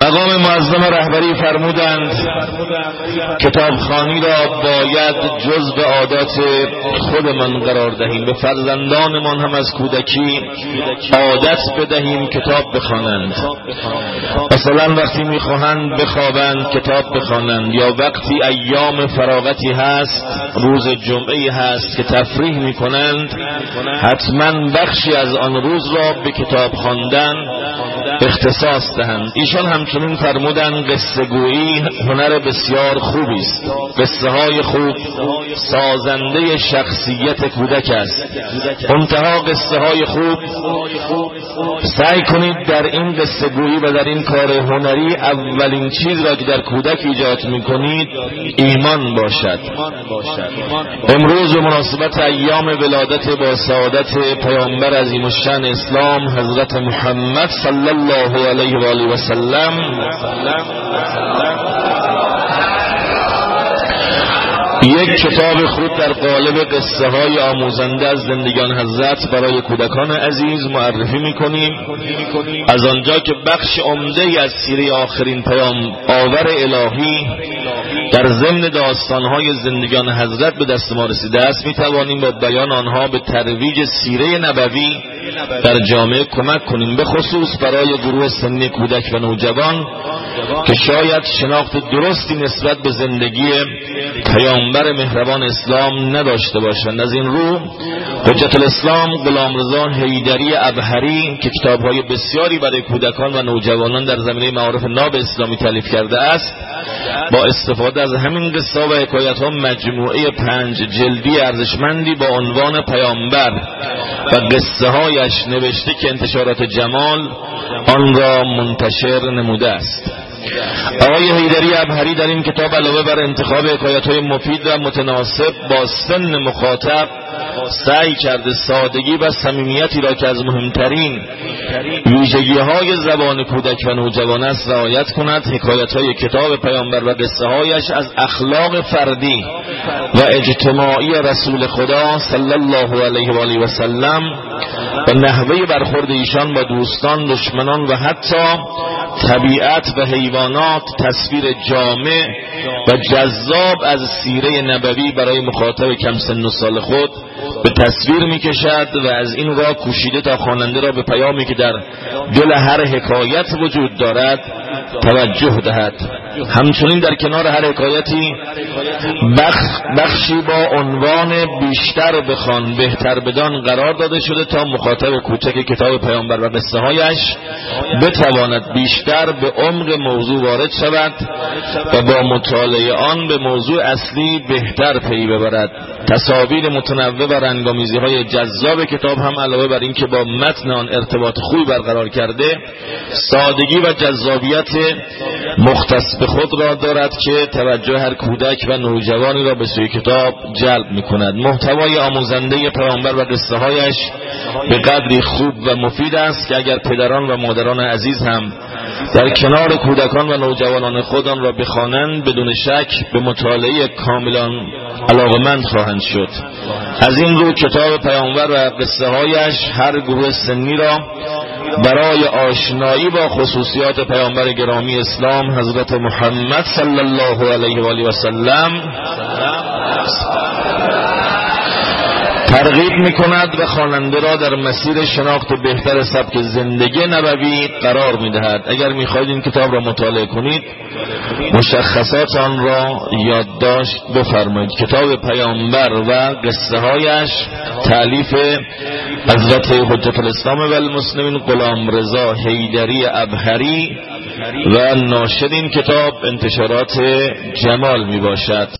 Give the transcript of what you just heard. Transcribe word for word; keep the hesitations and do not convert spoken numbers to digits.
مقام معظم رهبری فرمودند کتابخوانی را باید جزء عادات خودمان قرار دهیم، به فرزندانمان هم از کودکی عادت بدهیم کتاب بخوانند. مثلا وقتی میخواهند بخوابند کتاب بخوانند، یا وقتی ایام فراغتی هست، روز جمعه هست که تفریح میکنند، حتما بخشی از آن روز را به کتاب خواندن اختصاص دهند. ایشان همچنین فرمودند قصه گویی هنر بسیار خوبی است. قصه های خوب سازنده شخصیت کودک است. منتها قصه های خوب سعی کنید در این قصه گویی و در این کار هنری اولین چیز را که در کودک ایجاد میکنید ایمان باشد. امروز به مناسبت ایام ولادت با سعادت پیامبر عظیم الشأن اسلام حضرت محمد صلی الله علیه و آله و سلم یک کتاب خوب در قالب قصه های آموزنده از زندگان حضرت برای کودکان عزیز معرفی میکنیم. از آنجا که بخش عمده از سیره آخرین پیام آور الهی در ضمن داستانهای زندگان حضرت به دست ما رسیده است، میتوانیم با بیان آنها به ترویج سیره نبوی در جامعه کمک کنیم، به خصوص برای گروه سنی کودک و نوجوان که شاید شناخت درستی نسبت به زندگی پیامبر مهربان اسلام نداشته باشند. از این رو حجت الاسلام غلامرضا حیدری ابهری که کتاب‌های بسیاری برای کودکان و نوجوانان در زمینه معارف ناب اسلامی تالیف کرده است، با استفاده از همین قصه و حکایت‌ها مجموعه پنج جلدی ارزشمندی با عنوان پیامبر و قصه هایش نوشته که انتشارات جمال آن را منتشر نموده است. آقای حیدری ابهری در این کتاب علاوه بر انتخاب حکایت‌های مفید و متناسب با سن مخاطب، سعی کرده سادگی و صمیمیتی را که از مهمترین ویژگی‌های زبان کودک و نوجوان است رعایت کند. حکایت‌های کتاب پیامبر و قصه‌هایش از اخلاق فردی و اجتماعی رسول خدا صلی الله علیه و آله و سلم و نحوه برخورد ایشان با دوستان، دشمنان و حتی طبیعت و حیوانات تصویر جامع و جذاب از سیره نبوی برای مخاطب کم سن و سال خود به تصویر می کشد و از این راه کوشیده تا خواننده را به پیامی که در دل هر حکایت وجود دارد توجه دهد. همچنین در کنار هر حکایتی بخش بخشی با عنوان بیشتر بخوان بهتر بدان قرار داده شده تا مخاطب کوچک کتاب پیامبر و قصه هایش بتواند بیشتر به عمق موضوع وارد شود و با مطالعه آن به موضوع اصلی بهتر پی ببرد. تصاویر متنوع و رنگامیزی های جذاب کتاب هم علاوه بر این که با متن آن ارتباط خوبی برقرار کرده، سادگی و جذابیت مختص به خود را دارد که توجه هر کودک و نوجوانی را به سوی کتاب جلب می کند. محتوای آموزنده پیامبر و قصه هایش به قدری خوب و مفید است که اگر پدران و مادران عزیز هم در کنار کودکان و نوجوانان خود آن را بخوانند، بدون شک به مطالعه کاملا علاقمند خواهند شد. از این رو کتاب پیامبر و قصه هایش هر گروه سنی را برای آشنایی با خصوصیات پیامبر گرامی اسلام حضرت محمد صلی الله علیه و آله و سلم ترغیب می کند و خواننده را در مسیر شناخت بهتر سبک زندگی نبوی قرار می دهد. اگر می خواهید این کتاب را مطالعه کنید، مشخصات آن را یادداشت بفرمایید. کتاب پیامبر و قصه هایش تألیف حضرت حجت الاسلام و المسلمین غلامرضا حیدری ابهری و ناشر این کتاب انتشارات جمال می باشد.